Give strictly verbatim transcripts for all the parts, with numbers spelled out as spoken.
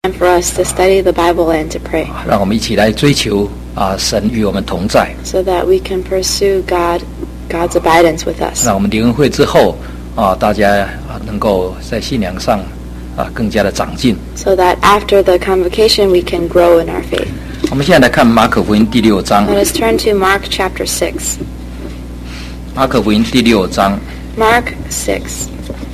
for us to study the Bible and to pray. 让我们一起来追求啊，神与我们同在。 So that we can pursue God, God's abidance with us. 让我们灵恩会之后啊，大家啊能够在信仰上啊更加的长进。 So that after the convocation we can grow in our faith. 我们现在来看马可福音第六章。 Let us turn to Mark chapter six. 马可福音第六章。 Mark six.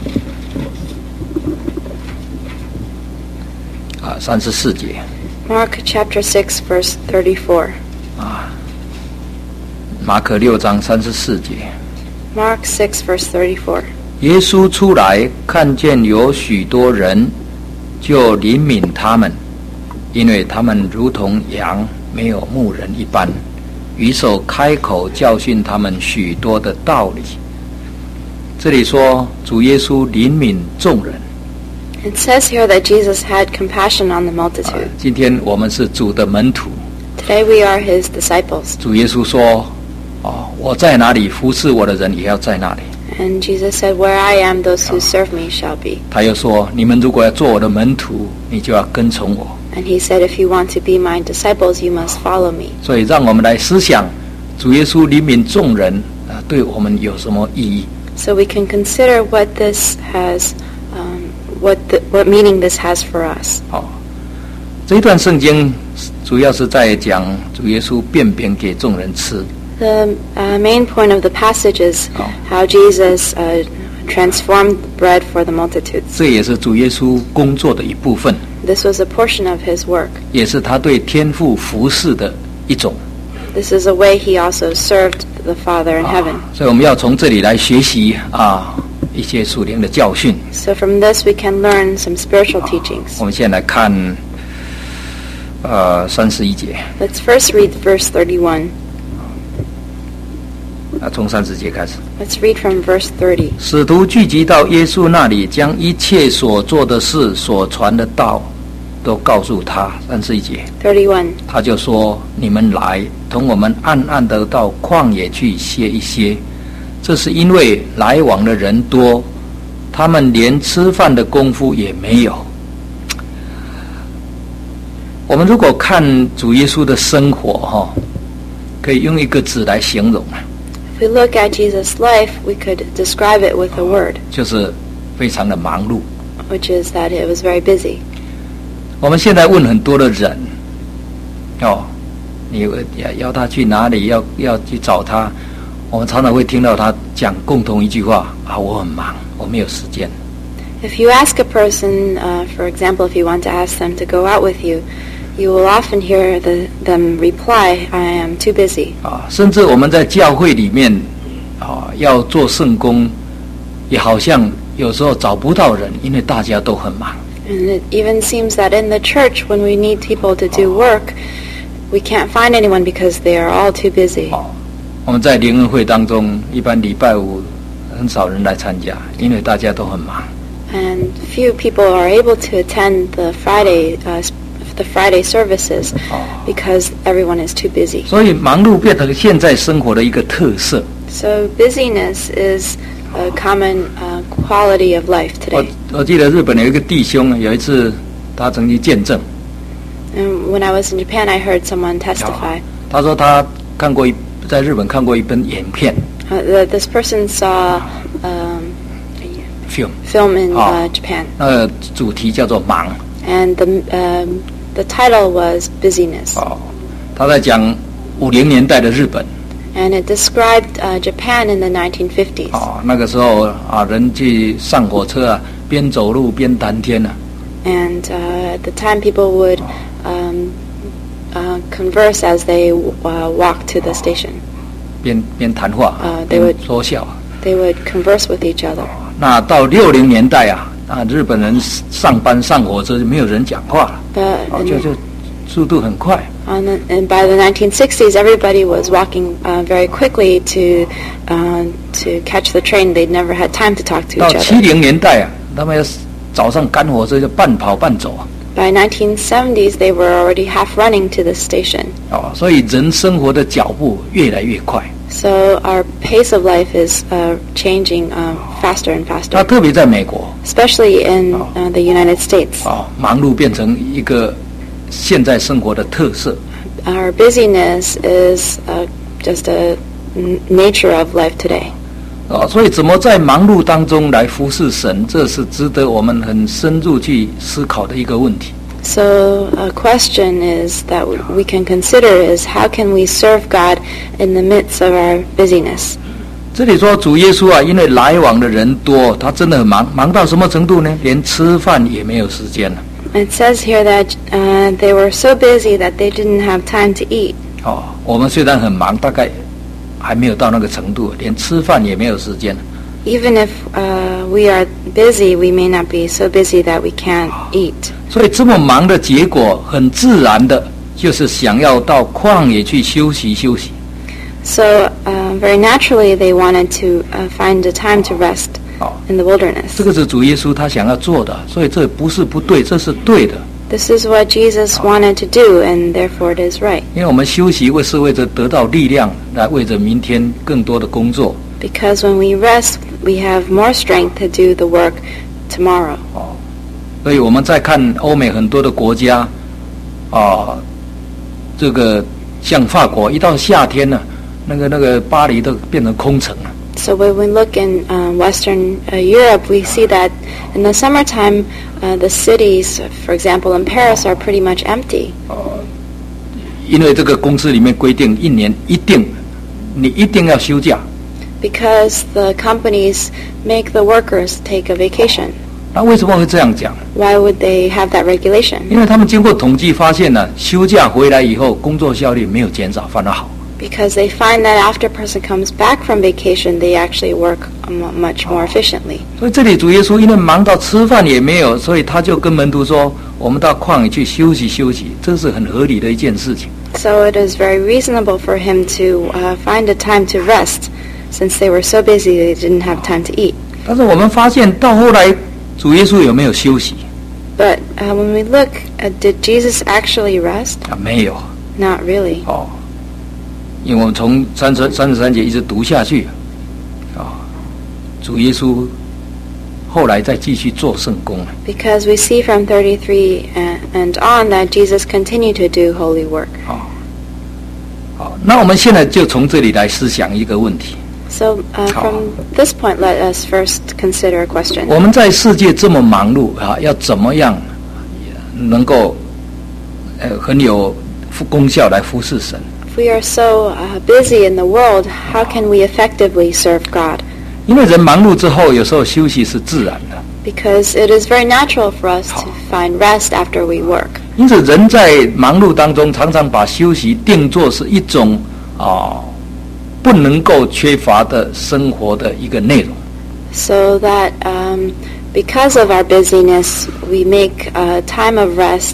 啊，三十四节。 Mark chapter six, verse thirty-four. 啊，马可六章三十四节。 Mark six, verse thirty-four. 耶稣出来，看见有许多人，就怜悯他们，因为他们如同羊没有牧人一般，于是开口教训他们许多的道理。这里说，主耶稣怜悯众人。 It says here that Jesus had compassion on the multitude. 今天我们是主的门徒。 Today we are His disciples. 主耶稣说：“哦，我在哪里，服侍我的人也要在那里。” And Jesus said, "Where I am, those who serve me shall be." 他又说：“你们如果要做我的门徒，你就要跟从我。” And He said, "If you want to be my disciples, you must follow me." 所以，让我们来思想，主耶稣怜悯众人啊，对我们有什么意义？ So we can consider what this has. Um, What the, what meaning this has for us? 好，这一段圣经主要是在讲主耶稣变饼给众人吃。 The uh, main point of the passage is how Jesus uh, transformed bread for the multitudes. 这也是主耶稣工作的一部分。 This was a portion of His work. 也是他对天父服侍的一种。 This is a way He also served the Father in heaven. 所以我们要从这里来学习啊。一些属灵的教训。 So from this we can learn some spiritual teachings. 我们现在来看，呃，三十一节。 Let's first read verse thirty-one. 啊，从三十节开始。 Let's read from verse thirty. 使徒聚集到耶稣那里，将一切所做的事、所传的道，都告诉他。三十一节。 thirty-one. 他就说：“你们来，同我们暗暗的到旷野去歇一歇。”这是因为来往的人多，他们连吃饭的功夫也没有。我们如果看主耶稣的生活哈，可以用一个字来形容。 If we look at Jesus' life, we could describe it with a word. 就是非常的忙碌。 Which is that it was very busy. 我们现在问很多的人，哦，你要要他去哪里，要要去找他。我们常常会听到他讲共同一句话啊，我很忙，我没有时间。 If you ask a person, uh, for example, if you want to ask them to go out with you, you will often hear the, them reply, "I am too busy." 啊，甚至我们在教会里面啊，要做圣工，也好像有时候找不到人，因为大家都很忙。 And it even seems that in the church, when we need people to do work, we can't find anyone because they are all too busy. 哦，我们在灵恩会当中，一般礼拜五很少人来参加，因为大家都很忙。 And few people are able to attend the Friday, uh, the Friday services because everyone is too busy. 所以忙碌变成现在生活的一个特色。 So busyness is a common uh, quality of life today. 我我记得日本有一个弟兄，有一次他曾经见证。 And when I was in Japan, I heard someone testify. 他说他看过一。在日本看过一本影片。 Uh, the, this person saw um, film film in uh, Japan. 那个主题叫做忙。 And the um, the title was busyness. 哦，他在讲五零年代的日本。 And it described uh, Japan in the nineteen fifties. 哦，那个时候啊，人去上火车啊，边走路边谈天啊。 And uh, at the time, people would um, uh, converse as they uh, walked to the station. 边边谈话， uh, they would 说笑。 They would converse with each other. 那到六零年代啊，啊，日本人上班上火车就没有人讲话了， But 哦，就就速度很快。 On the, and by the nineteen sixties, everybody was walking uh, very quickly to uh, to catch the train. They'd never had time to talk to each 到 other. 七零年代啊，他们要早上赶火车就半跑半走啊。 By nineteen seventies, they were already half running to the station. 哦，所以人生活的脚步越来越快。 So our pace of life is uh, changing um, faster and 那 faster, 特别在美国， especially in uh, the United States. 哦，忙碌变成一个现在生活的特色。 Our busyness is uh, just a n- nature of life today. 哦，所以怎么在忙碌当中来服侍神，这是值得我们很深入去思考的一个问题。 So a question is that w- we can consider is how can we serve God in the midst of our busyness? 这里说主耶稣啊，因为来往的人多，他真的很忙，忙到什么程度呢？连吃饭也没有时间了。 It says here that uh, they were so busy that they didn't have time to eat. 哦，我们虽然很忙，大概还没有到那个程度，连吃饭也没有时间。 Even if uh, we are busy, we may not be so busy that we can't eat. 所以这么忙的结果，很自然的就是想要到旷野去休息休息。 So uh, very naturally, they wanted to uh, find a time to rest 哦， in the wilderness. 这个是主耶稣他想要做的，所以这不是不对，这是对的。 This is what Jesus wanted to do, and therefore it is right. 因为我们休息为是为着得到力量，来为着明天更多的工作。 Because when we rest, we have more strength to do the work tomorrow. 哦，所以我们再看欧美很多的国家，啊，这个像法国，一到夏天呢，那个那个巴黎都变成空城了。 So when we look in uh, Western uh, Europe, we see that in the summertime, uh, the cities, for example, in Paris, are pretty much empty. 因为这个公司里面规定，一年一定，你一定要休假。 Because the companies make the workers take a vacation. 那为什么会这样讲？ Why would they have that regulation? 因为他们经过统计发现呢，休假回来以后，工作效率没有减少，反而好。 Because they find that after a person comes back from vacation, they actually work um, much more efficiently. 所以这里主耶稣因为忙到吃饭也没有，所以他就跟门徒说：“我们到旷野去休息休息。”这是很合理的一件事情。 So it is very reasonable for him to uh, find a time to rest, since they were so busy they didn't have time to eat. 但是我们发现到后来，主耶稣有没有休息？ But uh, when we look, uh, did Jesus actually rest? 啊，没有 Not really. 哦，因为我们从三十三十三节一直读下去，啊，主耶稣后来再继续做圣工。 Because we see from thirty-three and, and on that Jesus continued to do holy work. 好，好，那我们现在就从这里来思想一个问题。 So uh, from this point, let us first consider a question. 我们在世界这么忙碌啊，要怎么样能够呃很有功效来服侍神？ If we are so uh, busy in the world, how can we effectively serve God? 因为人忙碌之后，有时候休息是自然的。 Because it is very natural for us to find rest after we work. 因此，人在忙碌当中，常常把休息定作是一种啊、不能够缺乏的生活的一个内容。 So that um, because of our busyness, we make a time of rest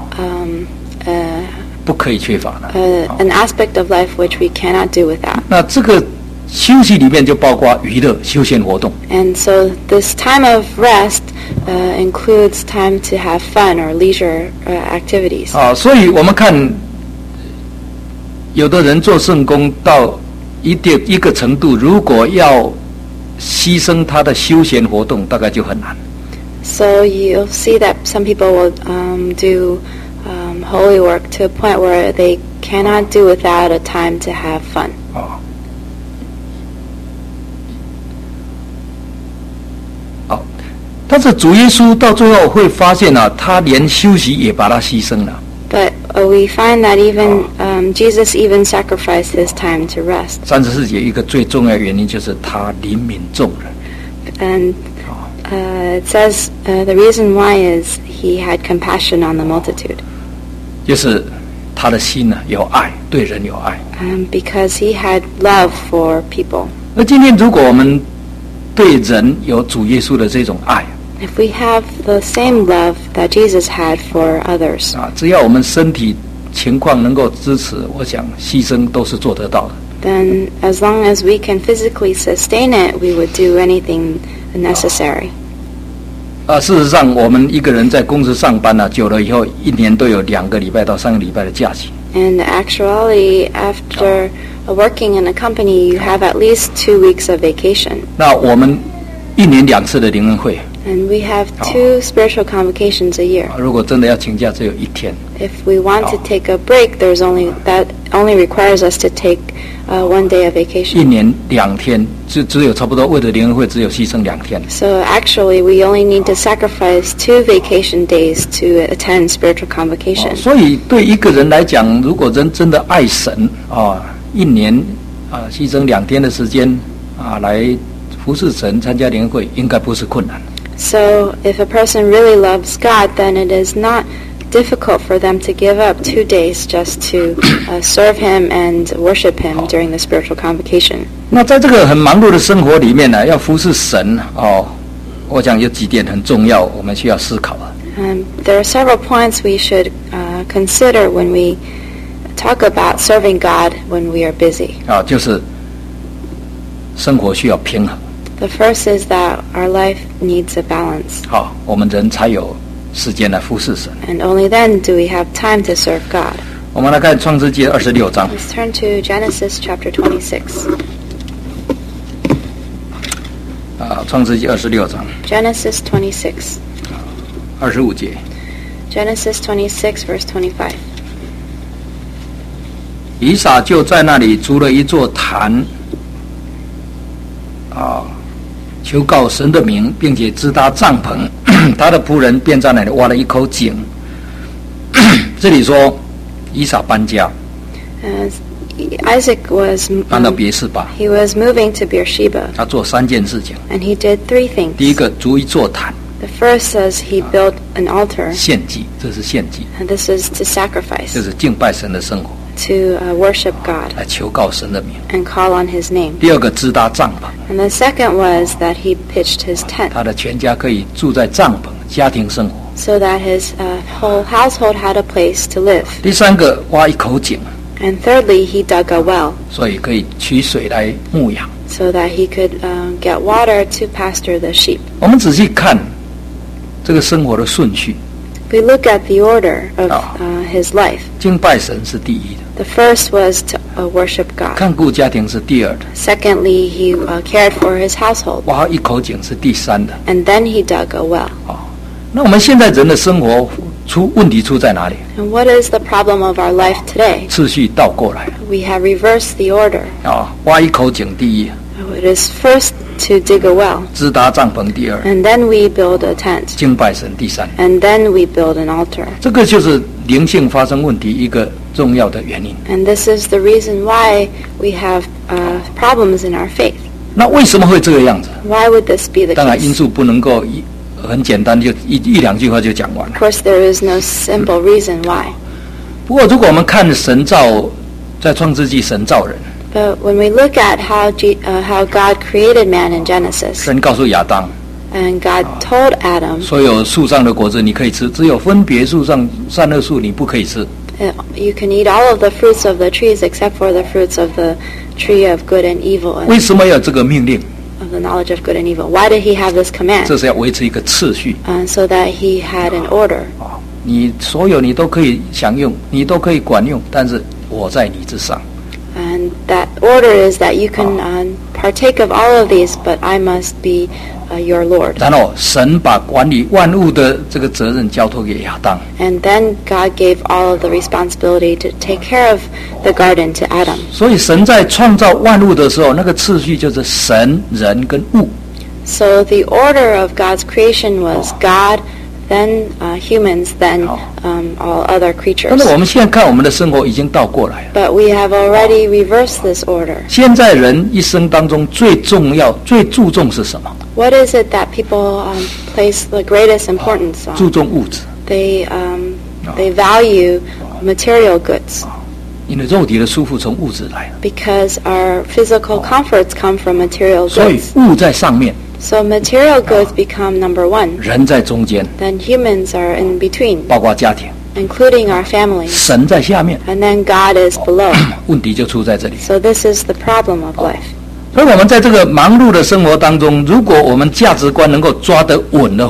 um, uh, 不可以缺乏的。 uh, an aspect of life which we cannot do without. 那这个休息里面就包括娱乐、休闲活动。 And so this time of rest uh, includes time to have fun or leisure uh, activities. 啊，所以我们看，有的人做圣工到一定一个程度，如果要牺牲他的休闲活动，大概就很难。 So you'll see that some people will um, do um, holy work to a point where they cannot do without a time to have fun. 啊，好，但是主耶稣到最后会发现啊，他连休息也把他牺牲了。 But uh, we find that even um, Jesus even sacrificed his time to rest. 三十四节一个最重要的原因就是他怜悯众人。 And uh, it says uh, the reason why is he had compassion on the multitude. 就是他的心呢、有爱，对人有爱。 Um, because he had love for people. 而今天如果我们对人有主耶稣的这种爱 If we have the same love that Jesus had for others, 啊，只要我们身体情况能够支持，我想牺牲都是做得到的。 then as long as we can physically sustain it, we would do anything necessary. 啊，事实上，我们一个人在公司上班啊，久了以后，一年都有两个礼拜到三个礼拜的假期。 And actually, after working in a company, you have at least two weeks of vacation. 那我们一年两次的灵恩会。 And we have two spiritual convocations a year. 如果真的要请假，只有一天。 If we want to take a break, there's only that only requires us to take uh, one day of vacation. 一年两天，只只有差不多为了灵恩会，只有牺牲两天。 So actually, we only need to sacrifice two vacation days to attend spiritual convocation. 所以对一个人来讲，如果人真的爱神啊，一年啊牺牲两天的时间啊来服侍神、参加灵恩会，应该不是困难。 So if a person really loves God, then it is not difficult for them to give up two days just to uh, serve Him and worship Him during the spiritual convocation. 那在这个很忙碌的生活里面呢，要服侍神哦，我想有几点很重要，我们需要思考啊。 Um, there are several points we should uh, consider when we talk about serving God when we are busy. 啊，就是生活需要平衡。 The first is that our life needs a balance. 好，我们人才有时间来服侍神。 And only then do we have time to serve God. 我们来看创世纪二十六章。 Let's turn to Genesis chapter twenty-six. 啊，创世纪二十六章 Genesis twenty-six. 二十五节。 Genesis twenty-six, verse twenty-five. 以撒就在那里筑了一座坛，啊，求告神的名，并且支搭帐篷。他的仆人便在那里挖了一口井。这里说以撒搬家， As Isaac was 搬到 um, 别是巴。 he was moving to Beersheba, 他做三件事情。 and he did three things. 第一个，筑一座坛， The first says he built an altar, 献祭，这是献祭， and this is to sacrifice, 这是敬拜神的生活， to uh, worship God 来求告神的名。 and call on His name. 第二个，支搭帐篷， And the second was that he pitched his tent 他的全家可以住在帐篷，家庭生活。 so that his uh, whole household had a place to live. 第三个，挖一口井， And thirdly, he dug a well 所以可以取水来牧养。 so that he could uh, get water to pasture the sheep. 我们仔细看这个生活的顺序， We look at the order of Ah. uh, his life. 敬拜神是第一的， The first was to uh, worship God. 看顾家庭是第二的， Secondly, he uh, cared for his household. 挖一口井是第三的。 And then he dug a well. 那我们现在人的生活出问题出在哪里？ And what is the problem of our life today? 次序倒过来 We have reversed the order. 啊，挖一口井第一， It is first to dig a well, 支搭帐篷第二， and then we build a tent, 敬拜神第三。 and then we build an altar. 这个就是灵性发生问题一个重要的原因。 And this is the reason why we have uh, problems in our faith. 那为什么会这个样子？ Why would this be the 当然因 case? 素不能够一很简单就一一两句话就讲完了。 Of course, there is no simple reason why. 不过如果我们看神造，在创世纪神造人， But when we look at how G- uh, how God created man in Genesis, 神告诉亚当， and God told Adam, 所有树上的果子你可以吃，只有分别树上善恶树你不可以吃。 uh, you can eat all of the fruits of the trees except for the fruits of the tree of good and evil, 为 and 什么要有这个命令？ of the knowledge of good and evil. Why did he have this 这 command? 是要维持一个次序 Uh, so that he had an order. 啊！你所有你都可以享用，你都可以管用，但是我在你之上。 And that order is that you can uh, partake of all of these, but I must be uh, your Lord. 然后神把管理万物的这个责任交托给亚当， And then God gave all of the responsibility to take care of the garden to Adam. 所以神在创造万物的时候，那个次序就是神、人跟物。 So the order of God's creation was God, then uh, humans, then um, all other 但 creatures. 是我们现在看我们的生活已经倒过来了。 But we have already reversed this order. 现在人一生当中最重要、最注重是什么？ What is it that people um, place the greatest importance 注 on? 重物质， They um, they value material goods 因为肉体的舒服从物质来的， because our physical comforts come from material 所以 goods. 物在上面， So material goods become number one. 人在中间， Then humans are in between, 包括家庭， including our families. 神在下面， And then God is below. 问题就出在这里。 So this is the problem of life. 所以我们在这个忙碌的生活当中，如果我们价值观能够抓得稳的话，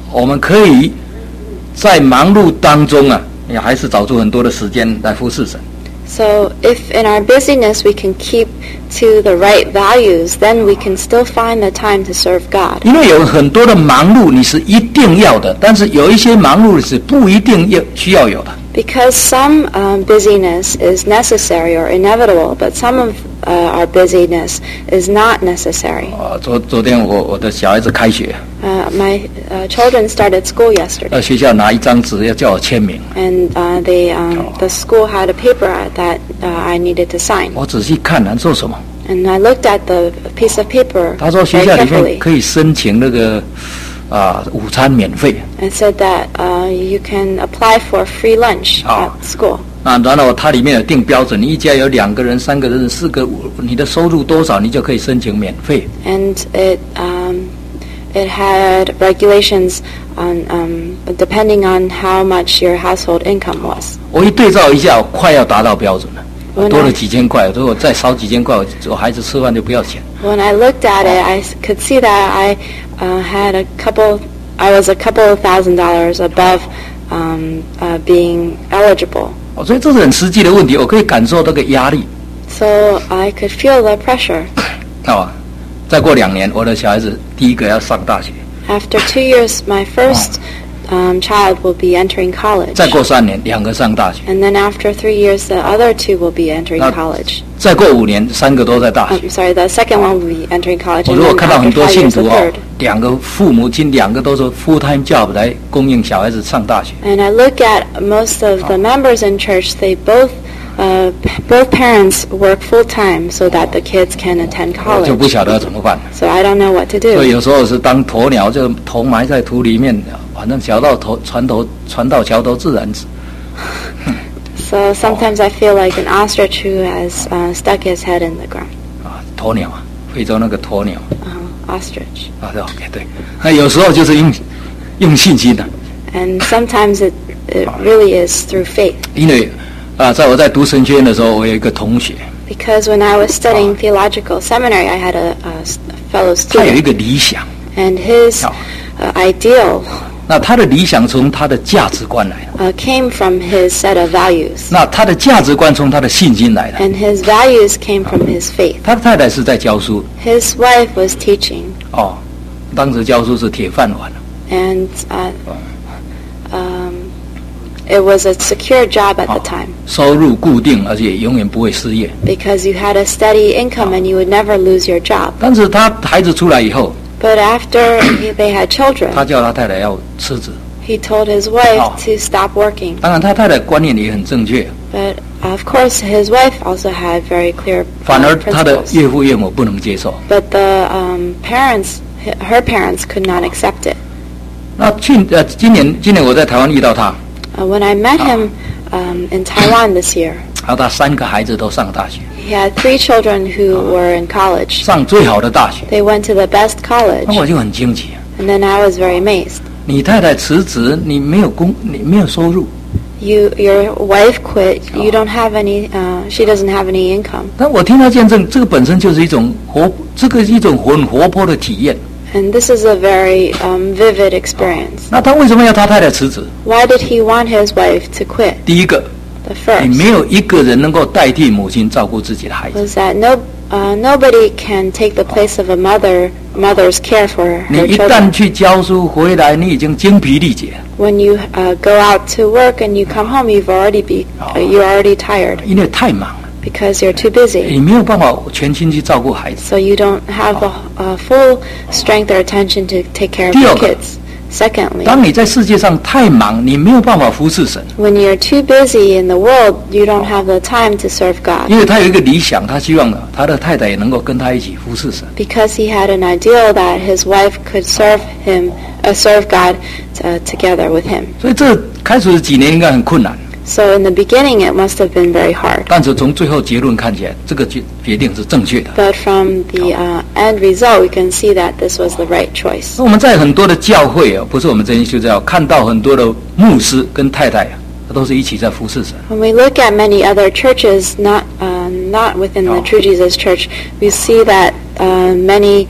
我们可以在忙碌当中啊，也还是找出很多的时间来服侍神。 So if in our busyness we can keep to the right values, then we can still find the time to serve God. 因为有很多的忙碌你是一定要的，但是有一些忙碌是不一定要需要有的。 Because some um, busyness is necessary or inevitable, but some of uh, our busyness is not necessary. 啊，昨昨天我我的小孩子开学， Uh, my uh, children started school 到 yesterday, 学校拿一张纸要叫我签名， and uh, they um, the school had a paper that uh, I needed to sign. 我仔细看他做什么。 And I looked at the piece of paper 他说 very 学校里面 carefully. 可以申请那个啊午餐免费。 And said that uh, you can apply for free lunch Oh. at school. 啊，然后它里面有定标准，你一家有两个人、三个人、四个，五你的收入多少，你就可以申请免费。 And it um, it had regulations on um, depending on how much your household income was. 我一对照一下，快要达到标准了， When 多了 I, 几千块。如果再少几千块，我我孩子吃饭就不要钱。 when I looked at it, I s- could see that I uh, had a couple. I was a couple of thousand dollars above um, uh, being eligible. 哦，所以这是很实际的问题，我可以感受这个压力。 So I could feel the pressure. 啊，再过两年，我的小孩子第一个要上大学， After two years, my first um, child will be entering college. 再过三年，两个上大学， And then after three years, the other two will be entering Now- college. 再过五年，三个都在大学。 I'm sorry, the second one will be entering college. 我 And 如果 then 看到很 after 多 five 信 years, the 徒哦 third.， 两个父母亲两个都是 full time job 来供应小孩子上大学。 And I look at most of the members in church, they both, uh, p- both parents work full time so that the kids can attend 我就不 college. 晓得要怎么办。 So I don't know what to 所以 do. 有时候是当鸵鸟，就头埋在土里面，反正小到头船头船到桥头自然直。 So sometimes I feel like an ostrich who has uh, stuck his head in the ground. 啊，鸵鸟啊，非洲那个鸵鸟 Uh, ostrich. 啊，对 OK 对。那有时候就是用用信心的、 And sometimes it, it really is through faith. 因为啊，在我在读神学院的时候，我有一个同学， Because when I was studying theological seminary, I had a, a s- a fellow 他有一 student, 个理想， and his Oh. uh, ideal 那他的理想从他的价值观来的， uh, came from his set of values, 那他的价值观从他的信心来的。 and his values came from his faith. 他的太太是在教书 His wife was teaching, 哦，当时教书是铁饭碗， and uh, um, it was a secure job at the time 收入固定，而且永远不会失业。 because you had a steady income and you would never lose your job. 但是他孩子出来以后， But after he, they had 他 children, 叫他太太要辞职。 he told his wife Oh. to stop working. 当然，他太太观念也很正确， But of course, his wife also had very clear 反 uh, 而他的 principles. 岳父岳母不能接受。 But the um, parents, her parents, could not accept it. 那去呃，今年今年我在台湾遇到他， Uh, when I met him um, in Taiwan this year, 然后他三个孩子都上大学， he had three children who were in college. 上最好的大学。 They went to the best college, 那我就很惊奇， and then I was very amazed. 你太太辞职，你没有工，你没有收入。 You, your wife quit. You don't have any. Uh, she doesn't have any income. 但我听他见证，这个本身就是一种活，这个是一种很活泼的体验。 And this is a very um, vivid experience. 那他为什么要他太太辞职？ Why did he want his wife to quit? 第一个， The 你 first 没有一个人能够代替母亲照顾自己的孩子。 was that no, uh, nobody can take the place of a mother, mother's care for 你 her 一旦 children. 去教书回来，你已经精疲力竭， When you uh, go out to work and you come home, you've already be, uh, you're already tired 因为太忙了， because you're too busy. 你没有办法全心去照顾孩子。 So you don't have the uh, full strength or attention to take care of 第二 your 个， kids. Secondly, 当你在世界上太忙，你没有办法服侍神， when you're too busy in the world, you don't have the time to serve God 因为他有一个理想，他希望他的太太也能够跟他一起服侍神。 because he had an ideal that his wife could serve him, uh, serve God uh, together with him. 所以这开始的几年应该很困难， So in the beginning, it must have been very hard. 但是从最后结论看起来，这个决决定是正确的。 But from the uh, end result, we can see that this was the right choice. 那我们在很多的教会啊，不是我们真心修教，看到很多的牧师跟太太啊，都是一起在服侍神。 When we look at many other churches, not uh, not within the Oh. True Jesus Church, we see that uh, many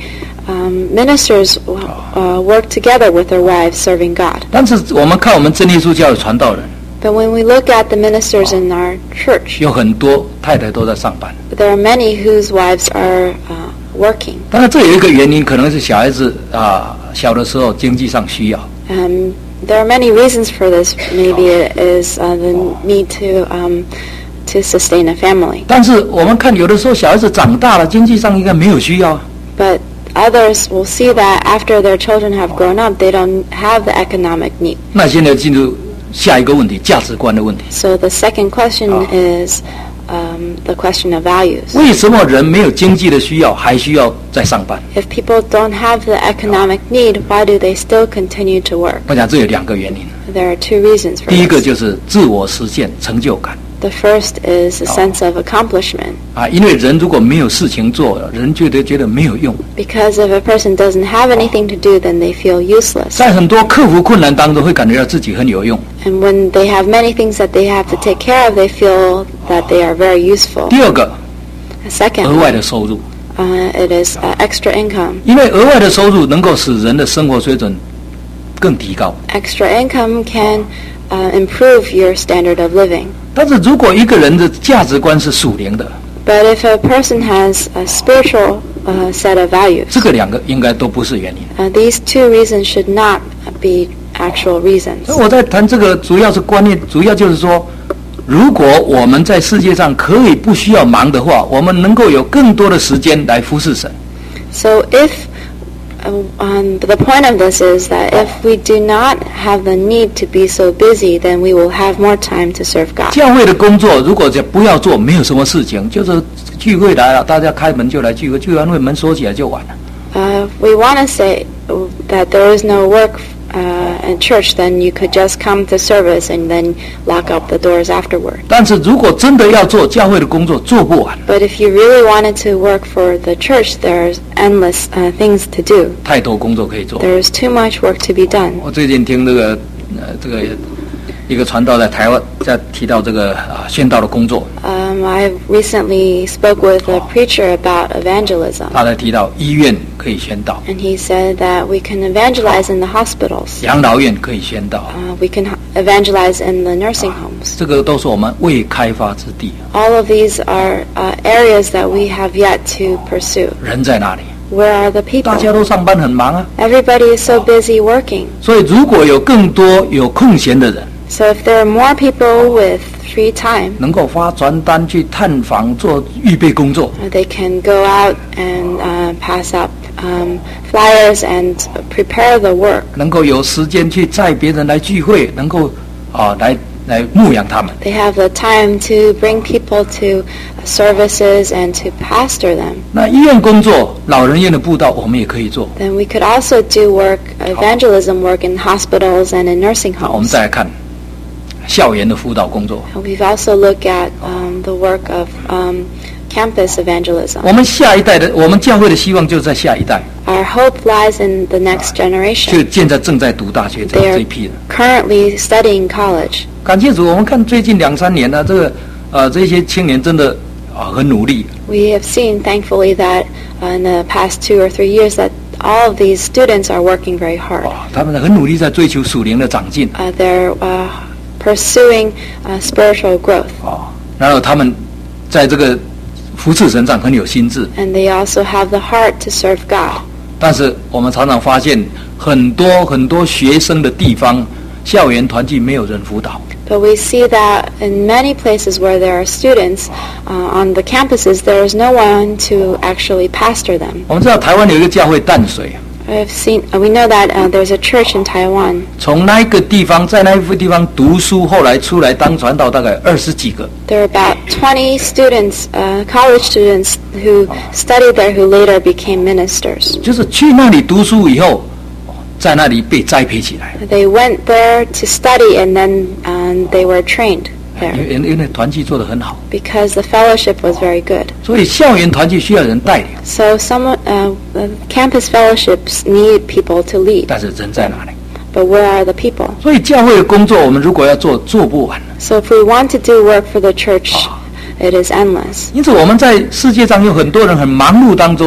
um, ministers uh, work together with their wives serving God. 但是我们看我们真耶稣教的传道人， But when we look at the ministers in our church, 有很多太太都在上班。 there are many whose wives are uh, working. 当然，这有一个原因，可能是小孩子啊、小的时候经济上需要。 Um, there are many reasons for this. Maybe it is uh, the need to um, to sustain a family. 但是我们看，有的时候小孩子长大了，经济上应该没有需要。 But others will see that after their children have grown up, they don't have the economic need. 那现在进入下一个问题，价值观的问题。 So the second question is um, the question of values. 为什么人没有经济的需要，还需要在上班？ If people don't have the economic need, why do they still continue to work? 我想这有两个原因。 There are two reasons for 第一个 this. 就是自我实现、成就感 The first is a sense of accomplishment. 啊，因为人如果没有事情做，人觉得觉得没有用。 Because if a person doesn't have anything to do, then they feel useless. 在很多克服困难当中，会感觉到自己很有用。 And when they have many things that they have to take care of, they feel that they are very useful. 第二个， Second, 额外的收入， uh, it is uh, extra income. 因为额外的收入能够使人的生活水准更提高。 Extra income can uh, improve your standard of living. 但是如果一个人的价值观是属灵的， But if a person has a spiritual uh, set of values, 这个两个应该都不是原因。 uh, these two reasons should not be actual reasons. 所以我在谈这个，主要是观念，主要就是说，如果我们在世界上可以不需要忙的话，我们能够有更多的时间来服侍神。 So if uh, um, the point of this is that if we do not have the need to be so busy, then we will have more time to serve God. 教会的工作如果就不要做，没有什么事情，就是聚会来了，大家开门就来聚会，聚完会门锁起来就完了。 Uh, if we want to say that there is no work uh, in church, then you could just come to service and then lock up the doors afterward. 但是如果真的要做教会的工作，做不完， But if you really wanted to work for the church, there's endless uh, things to do. 太多工作可以做。 There's too much work to be done. 我最近听这个呃这个一个传道在台湾在提到这个啊宣道的工作， Um, I recently spoke with a preacher about evangelism, 他在提到医院可以宣道， and he said that we can evangelize in the hospitals. 养老院可以宣道， Uh, we can h- evangelize in the nursing homes. 这个都是我们未开发之地。 All of these are uh, areas that we have yet to pursue. 人在哪里？ Where are the 大 people? 家都上班很忙啊， Everybody is so busy working. 所以如果有更多有空闲的人， So if there are more people with free time, 能够发传单去探访做预备工作， uh, they can go out and uh, pass up um, flyers and prepare the work. 能够有时间去载别人来聚会，能够啊来来牧养他们。 They have the time to bring people to services and to pastor them. 那医院工作、老人院的布道，我们也可以做。 Then we could also do work, evangelism work in hospitals and in nursing 好，我们 homes. 再来看校园的辅导工作。 And we've also looked at um, the work of um, campus evangelism. 我们下一代的，我们教会的希望就在下一代， Our hope lies in the next 就 generation. 现在正在读大学这 They 这 are 一批人。 currently studying college. 感谢主，我们看最近两三年呢、这个呃这些青年真的啊很努力。 We have seen, thankfully, that uh, in the past two or three years that all of these students are working very hard. 啊，他们很努力在追求属灵的长进 Uh, they're uh, pursuing uh, spiritual growth, 啊，然后他们在这个服侍神上很有心智， and they also have the heart to serve God. 但是我们常常发现很多很多学生的地方，校园团契没有人辅导。 But we see that in many places where there are students uh, on the campuses, there is no one to actually pastor them. 我们知道台湾有一个教会淡水， I've seen, uh, we know that uh, there's a church in Taiwan. 从那一个地方在那一个地方读书，后来出来当传道，大概二十几个。 There are about twenty students, uh, college students, who studied there who later became ministers. 就是去那里读书以后，在那里被栽培起来。 They went there to study, and then um, they were trained 因 there 为因为团契做得很好， because the fellowship was very good. 所以校园团契需要人带领。 So some uh, uh, campus fellowships need people to lead, 但是人在哪里？ but where are the people? 所以教会的工作，我们如果要做，做不完。 So if we want to do work for the church, it is endless. 因此，我们在世界上有很多人很忙碌当中，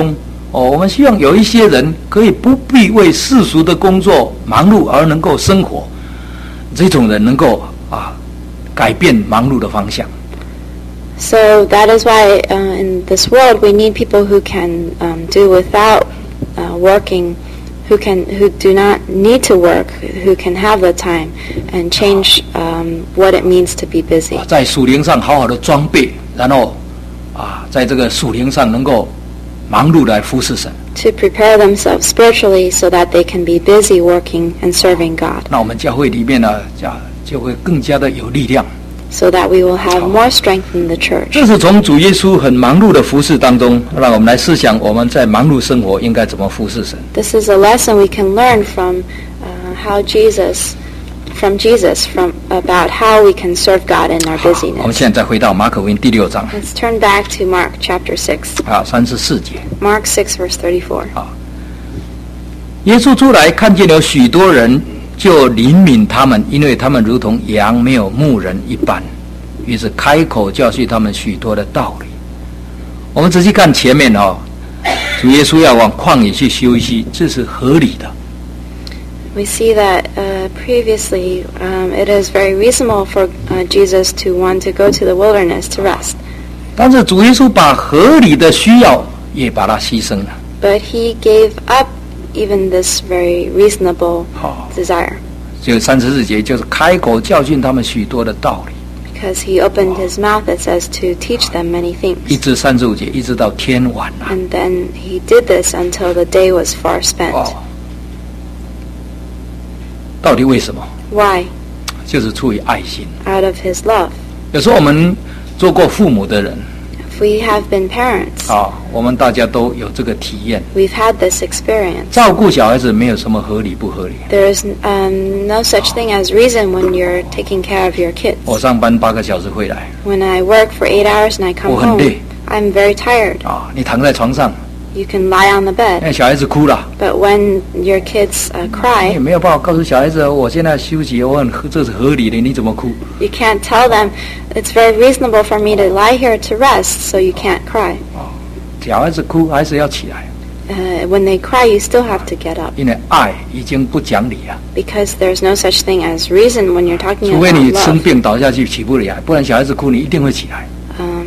哦，我们希望有一些人可以不必为世俗的工作忙碌而能够生活，这种人能够啊改变忙碌的方向。 So that is why uh, in this world we need people who can um, do without uh, working, who can who do not need to work, who can have the time and change um, what it means to be busy. 在属灵上好好的装备，然后啊，在这个属灵上能够忙碌来服侍神。 To prepare themselves spiritually so that they can be busy working and serving God. 那我们教会里面呢，就会更加的有力量。 So that we will have more strength in the church. 这是从主耶稣很忙碌的服侍当中，让我们来思想我们在忙碌生活应该怎么服侍神。 This is a lesson we can learn from uh, how Jesus, from Jesus, from about how we can serve God in our 好， busyness. 我们现在再回到马可福音第六章。 Let's turn back to Mark chapter six. 啊，三十四节。 Mark six verse thirty-four. 啊，耶稣出来看见有许多人，就怜悯他们，因为他们如同羊没有牧人一般，于是开口教训他们许多的道理。我们仔细看前面哦，主耶稣要往旷野去休息，这是合理的。 We see that uh, previously um, it is very reasonable for uh, Jesus to want to go to the wilderness to rest. 但是主耶稣把合理的需要也把它牺牲了。 But he gave up even this very reasonable 好， desire 就三十四节就是开口教训他们许多的道理， because he opened his mouth, it says, to teach them many 一 things. 至三十五节，一直到天晚了。 And then he did this until the day was far spent. 哦，到底为什么？ Why? 就是出于爱心。 Out of his love. 有时候我们做过父母的人 If we have been parents, 啊，我们大家都有这个体验。 we've had this experience. 照顾小孩子没有什么合理不合理。 There is um, no such thing as reason when you're taking care of your kids. 我上班八个小时回来 When I work for eight hours and I come 我很 home, 累 I'm very tired. 啊，你躺在床上， You can lie on the 那 bed, 小孩子哭了， but when your kids uh, 你也 cry, 没有办法告诉小孩子，我现在休息，我很合这是合理的，你怎么哭？ you can't tell them it's very reasonable for me to lie here to rest, so you can't cry. 小孩子哭还是要起来， Uh, when they cry, you still have to get up 因为爱已经不讲理了。 because there's no such thing as reason when you're talking 除非 about 你生 love. 病倒下去起不来，不然小孩子哭你一定会起来。 Um,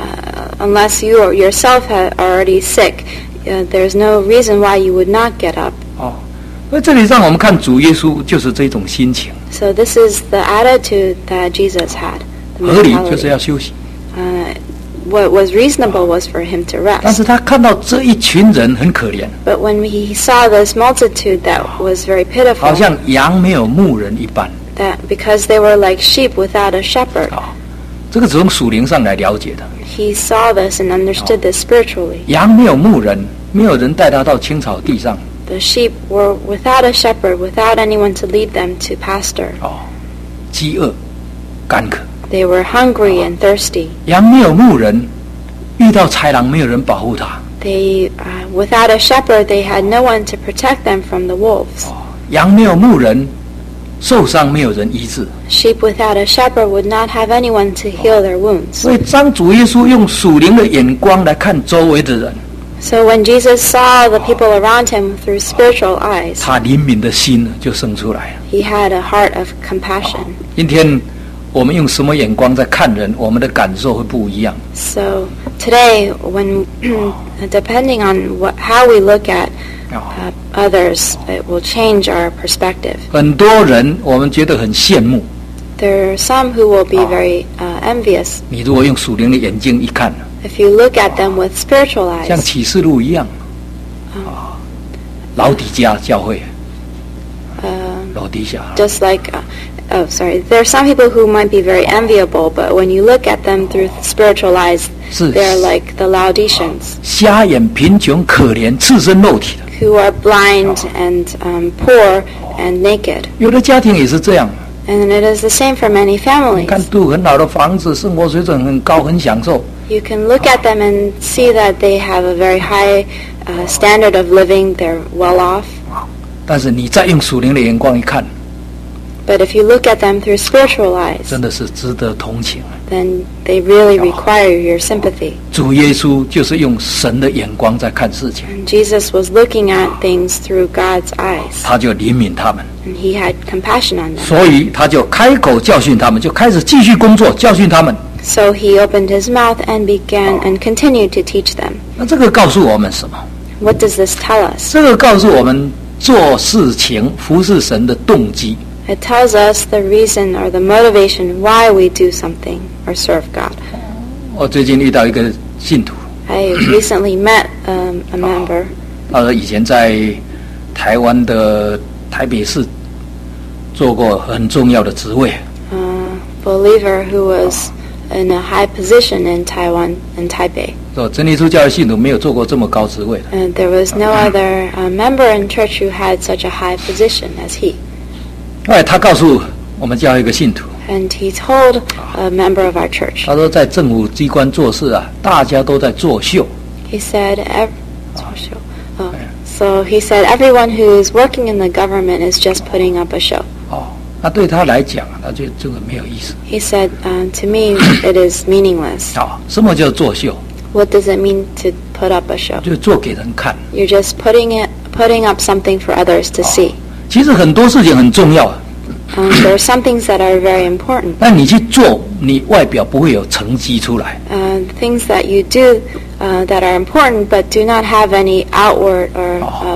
uh, unless you or yourself ha- are already sick, uh, there's no reason why you would not get up. 哦，所以这里让我们看主耶稣就是这种心情， So this is the attitude that Jesus had. The 合理就是 mentality. 要休息。 Uh, what was reasonable was for him to 但是 rest. 他看到这一群人很可怜， But when he saw this multitude that was very 好 pitiful, 像羊没有牧人一般。 that because they were like sheep without a shepherd, 啊，这个只从属灵上来了解的。 he saw this and understood this spiritually. 羊没有牧人，没有人带他到青草地上。 The sheep were without a shepherd, without anyone to lead them to pasture. 哦，饥饿、干渴。 They were hungry and thirsty. 羊没有牧人，遇到豺狼没有人保护他。 They, uh, without a shepherd, they had no one to protect them from the wolves. 哦，羊没有牧人，受伤没有人医治。 Sheep without a shepherd would not have anyone to heal their wounds. 所以当主耶稣用属灵的眼光来看周围的人， So when Jesus saw the people around him through spiritual eyes, 他怜悯的心就生出来了。 he had a heart of compassion. 今天我们用什么眼光在看人，我们的感受会不一样。 So today, when depending on what, how we look at 哦， uh, others, it will change our perspective. 很多人我们觉得很羡慕， There are some who will be very uh, envious 你如果用属灵的眼睛一看， if you look at them with spiritual 像 eyes. 启示录一样，啊，老底嘉教会， Uh, 老底下， just like, uh, oh, sorry. There are some people who might be very enviable, but when you look at them through spiritual eyes, 是 they're like the Laodiceans, 瞎眼、贫穷、可怜、赤身肉体的。 who are blind and um, poor and naked. 有的家庭也是这样， And it is the same for many 你 families. 看住很好的房子，生活水准很高，很享受， You can look at them and see that they have a very high uh, standard of living. They're well off. 但是你再用属灵的眼光一看， But if you look at them through spiritual eyes, 真的是值得同情。 then they really require your sympathy. 主耶稣就是用神的眼光在看事情， And Jesus was looking at things through God's eyes, 他就怜悯他们， and he had compassion on them. 所以他就开口教训他们，就开始继续工作教训他们。 So he opened his mouth and began and continued to teach them. 那这个告诉我们什么？ What does this tell us? 这个告诉我们做事情服侍神的动机。 It tells us the reason or the motivation why we do something or serve God. 我最近遇到一个信徒， I recently met um, a member. 他说以前在台湾的台北市做过很重要的职位， A believer who was in a high position in Taiwan, in Taipei. 说真理出教的信徒没有做过这么高职位的。 And there was no other uh, member in church who had such a high position as he. 后来他告诉我们教一个信徒， And he told a member of our church, 他说在政府机关做事啊，大家都在作秀。 he said, ev- oh. So he said everyone who is working in the government is just putting up a show. 哦，那对他来讲，他就这个没有意思。 He said, uh, to me, it is meaningless. 啊、什么叫作秀？ What does it mean to put up a show? 就做给人看。 You're just putting it, putting up something for others to see. 其实很多事情很重要， Um, there are some things that are very important. 但你去做，你外表不会有成绩出来。 Uh, things that you do uh, that are important but do not have any outward or uh,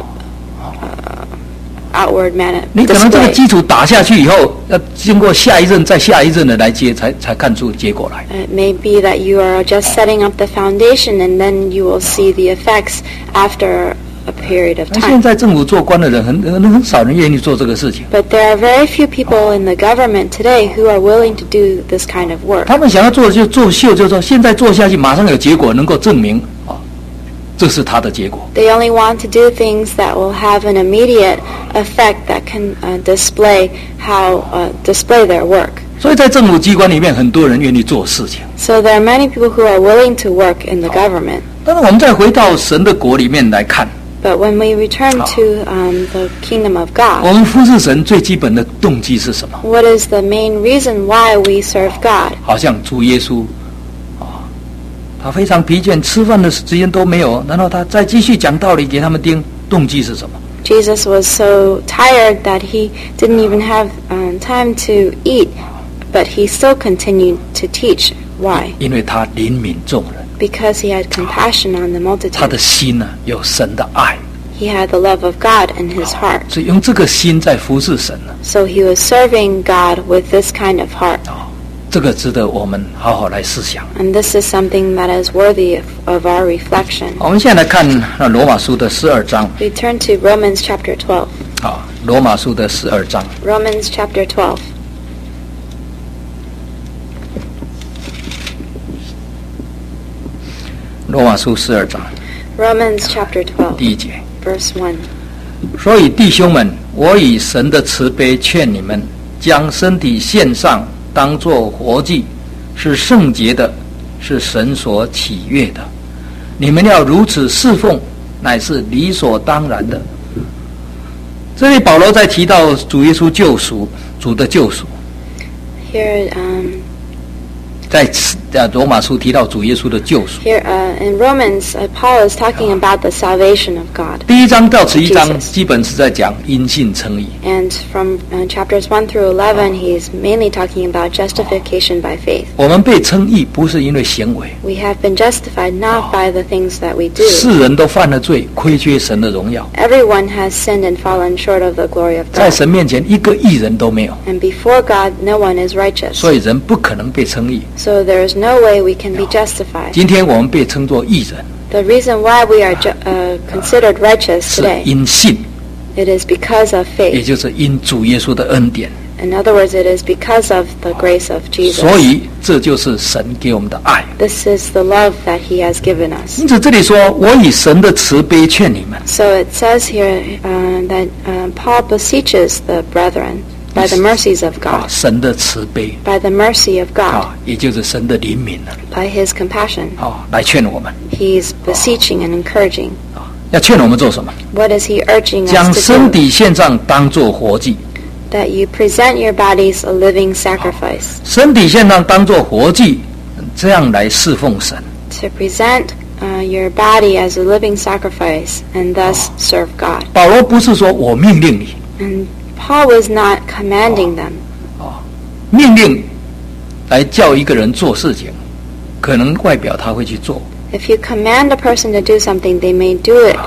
uh, outward manner 你可能这个 display. 基础打下去以后，要经过下一任再下一任的来接，才才看出结果来。 It may be that you are just setting up the foundation and then you will see the effects after a period of 那现 time. 在政府做官的人很很很少人愿意做这个事情， But there are very few people in the government today who are willing to do this kind of work. 他们想要做的就做秀，就说现在做下去马上有结果，能够证明啊，这是他的结果。 They only want to do things that will have an immediate effect that can uh, display how uh, display their work. 所以在政府机关里面，很多人愿意做事情。 So there are many people who are willing to work in the government. 但是我们再回到神的国里面来看， But when we return to um, the kingdom of 我 God, 们服侍神最基本的动机是什么？ what is the main reason why we serve God? 好像主耶稣啊，他非常疲倦，吃饭的时间都没有，然后他再继续讲道理给他们听，动机是什么？ Jesus was so tired that he didn't even have um, time to eat, but he still continued to teach. Why? 因为他怜悯众人， Because he had compassion on the 他的 multitude. 心呢、有神的爱， He had the love of God in his heart. 所以用这个心在服侍神呢。 So he was serving God with this kind of heart. 啊，这个值得我们好好来思想。 And this is something that is worthy of, of our reflection. 我们现在来看那罗马书的十二章 We turn to Romans chapter twelve. 啊，罗马书的十二章。 Romans chapter twelve. 罗马书十二章 Romans chapter twelve, 第一节， verse one. 所以弟兄们，我以神的慈悲劝你们，将身体献上，当作活祭，是圣洁的，是神所喜悦的。你们要如此侍奉，乃是理所当然的。这里保罗在提到主耶稣救赎，主的救赎。 Here, um, 在呃罗马书提到主耶稣的救赎。 here uh, in Romans, uh, Paul is talking about the salvation of God. 第一章到十一章 Jesus. 基本是在讲因信称义。 And from uh, chapters one through eleven, he's mainly talking about justification by faith. 我们被称义不是因为行为， We have been justified not by the things that we do. 世人都犯了罪，亏缺神的荣耀， Everyone has sinned and fallen short of the glory of 在 God. 神面前一个义人都没有， And before God, no one is righteous. 所以人不可能被称义。 So there is no way we can be justified. 今天我们被称作义人， The reason why we are ju- uh, considered righteous 是 today, 因信， it is because of 也 faith. 就是因主耶稣的恩典。 In other words, it is because of the grace of 所 Jesus. 以这就是神给我们的爱。 This is the love that he has given us. 因此这里说，我以神的慈悲劝你们。 So it says here uh, that uh, Paul beseeches the brethren by the mercies of 啊， God, 神的慈悲 by the mercy of God, 啊，也就是神的怜悯了 by his compassion. 啊，来劝我们 He's beseeching and encouraging. 啊，要劝我们做什么？ What is he urging 将 us to 身 do? 体献上，当作活祭。 that you present your bodies a living sacrifice. 身体献上当作活祭，这样来侍奉神。 To present uh, your body as a living sacrifice and thus serve God. 保罗不是说我命令你， And Paul was not commanding them. 命令来叫一个人做事情，可能外表他会去做， If you command a person to do something, they may do it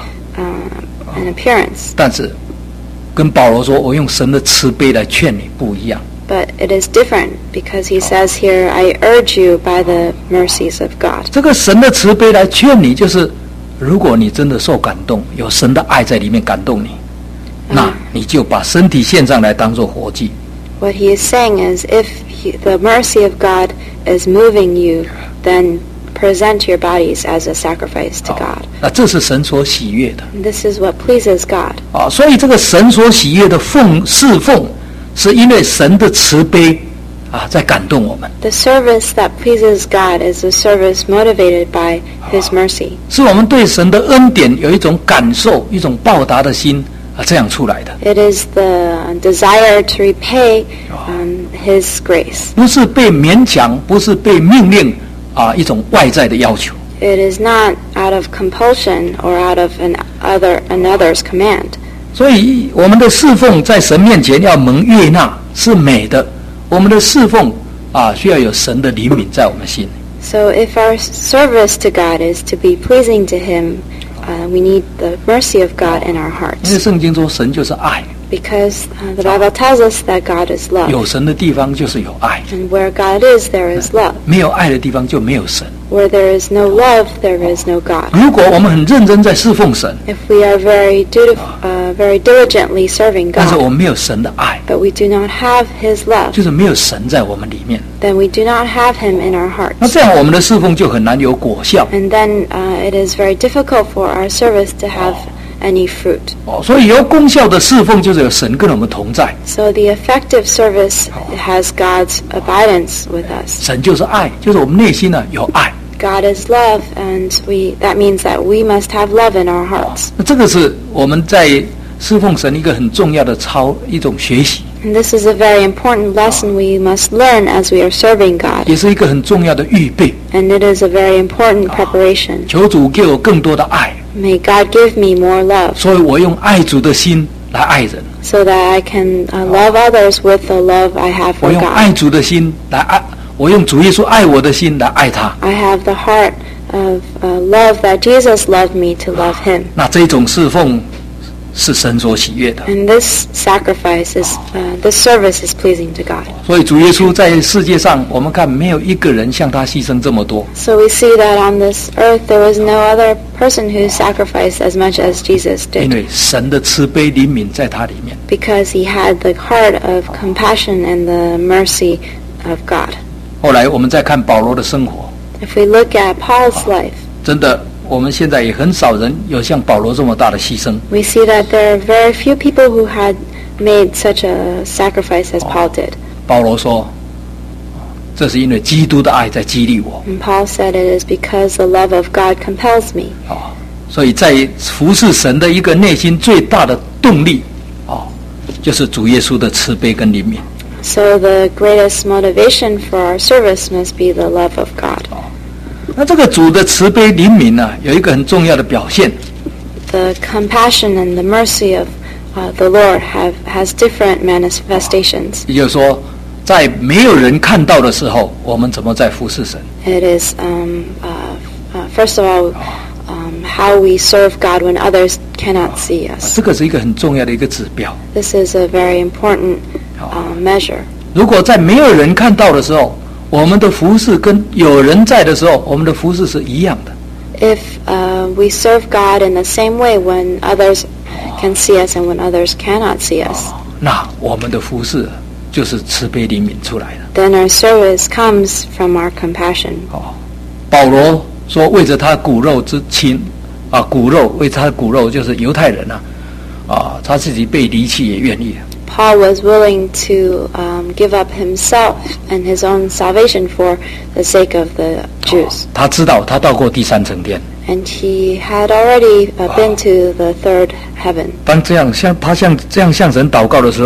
uh, in appearance. 但是跟保罗说我用神的慈悲来劝你不一样。 But it is different because he says here, I urge you by the mercies of God. 这个神的慈悲来劝你，就是如果你真的受感动，有神的爱在里面感动你，那你就把身体献上来当作活祭。 What he is saying is, if he, the mercy of God is moving you, then present your bodies as a sacrifice to God. 那这是神所喜悦的 And this is what pleases God. 啊！所以这个神所喜悦的奉侍奉，是因为神的慈悲啊，在感动我们， The service that pleases God is a service motivated by his mercy. 是我们对神的恩典有一种感受，一种报答的心啊，这样出来的， It is the desire to repay um, his grace. 不是被勉强，不是被命令啊，一种外在的要求。 It is not out of compulsion or out of an other another's command. 所以我们的侍奉在神面前要蒙悦纳，是美的。我们的侍奉啊，需要有神的怜悯在我们心里。 So if our service to God is to be pleasing to him, uh, we need the mercy of God in our 因为 hearts. 圣经说神就是爱， Because uh, the Bible tells us that God is love. 有神的地方就是有爱， And where God is, there is love. 没有爱的地方就没有神。 Where there is no love, there is no God. 如果我们很认真在侍奉神， If we are very dutif- uh, very diligently serving 但是我 God, 们没有神的爱， but we do not have his love, 就是没有神在我们里面， then we do not have him in our 那 hearts. 这样我们的侍奉就很难有果效。 And then uh, it is very difficult for our service to have any fruit. 哦，所以有功效的侍奉就是有神跟我们同在， So the effective service has God's abidance with us. 神就是爱，就是我们内心呢有爱。 God is love, and we that means that we must have love in our hearts. 那这个是我们在侍奉神一个很重要的操一种学习， And this is a very important lesson we must learn as we are serving God. 也是一个很重要的预备。 And it is a very important preparation. 求主给我更多的爱， May God give me more love 所以我用爱主的心来爱人， so that I can uh, love others with the love I have 我 for 用爱 God. 主的心来爱，我用主耶稣爱我的心来爱他。 I have the heart of uh, love that Jesus loved me to love him. 那这种侍奉是神所喜悦的。 And this sacrifice is, uh, this service is pleasing to God. 所以主耶稣在世界上，我们看没有一个人像他牺牲这么多。 So we see that on this earth there was no other person who sacrificed as much as Jesus 因 did, 为神的慈悲怜悯在他里面。 because he had the heart of compassion and the mercy of God. 后来我们再看保罗的生活， If we look at Paul's life, 真的，我们现在也很少人有像保罗这么大的牺牲。 we see that there are very few people who had made such a sacrifice as Paul did. 保罗说，这是因为基督的爱在激励我。 And Paul said it is because the love of God compels me. 啊，所以在服侍神的一个内心最大的动力，啊，就是主耶稣的慈悲跟怜悯。 So the greatest motivation for our service must be the love of God. 那这个主的慈悲怜悯呢，有一个很重要的表现， The compassion and the mercy of uh, the Lord have has different manifestations. 也就是说，在没有人看到的时候，我们怎么在服侍神？ It is um, uh, uh, first of all um, how we serve God when others cannot see us. 这个是一个很重要的一个指标。 This is a very important uh, measure. 如果在没有人看到的时候，我们的服侍跟有人在的时候，我们的服侍是一样的。 If uh, we serve God in the same way when others can see us and when others cannot see us, 那我们的服侍就是慈悲怜悯出来的。 then our service comes from our compassion. 哦，保罗说为着他骨肉之亲啊，骨肉为他的骨肉就是犹太人啊，啊，他自己被离弃也愿意。 Paul was willing to um, give up himself and his own salvation for the sake of the Jews. 他知道他到过第三层天， And he had already uh, been to the third heaven. 当这样向他向这样向神祷告的时候，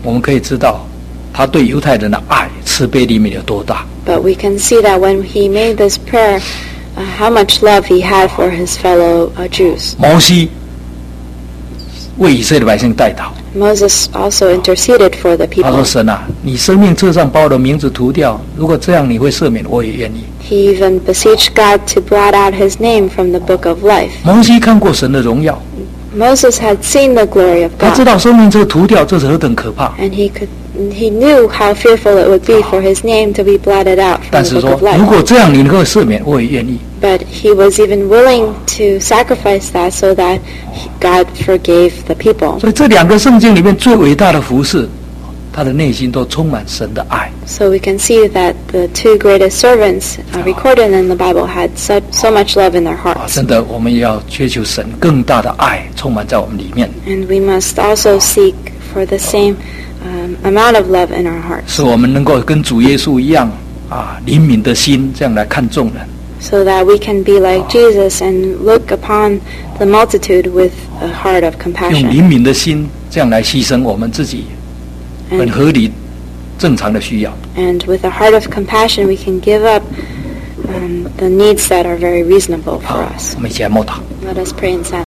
我们可以知道他对犹太人的爱慈悲里面有多大。 But we can see that when he made this prayer, uh, how much love he had for his fellow uh, Jews. 摩西为以色列百姓代祷， Moses also interceded for the 他说 people. 神啊，你生命册上把我的名字涂掉，如果这样你会赦免，我也愿意。 He even beseeched God to blot out his name from the book of life. 摩西看过神的荣耀， Moses had seen the glory of 他知 God, 道生命册涂掉这是何等可怕。 and he could he knew how fearful it would be for his name to be blotted out 但 from 是 the book 说 of， 如 life. 果这样你能够赦免，我也愿意。 But he was even willing to sacrifice that so that he- God forgave the people. 所以这两个圣经里面最伟大的服事，他的内心都充满神的爱。 So we can see that the two greatest servants uh, recorded in the Bible had so, so much love in their 啊， hearts. 真的，我们也要追求神更大的爱充满在我们里面， And we must also seek for the same um, amount of love in our hearts, 使我们能够跟主耶稣一样啊，怜悯的心这样来看众人。 so that we can be like Jesus and look upon the multitude with a heart of 用 compassion. 怜悯的心这样来牺牲我们自己很 And, 合理、正常的需要。 and with a heart of compassion, we can give up um, the needs that are very reasonable for 好， us. 我们一起来默祷。 Let us pray in silence.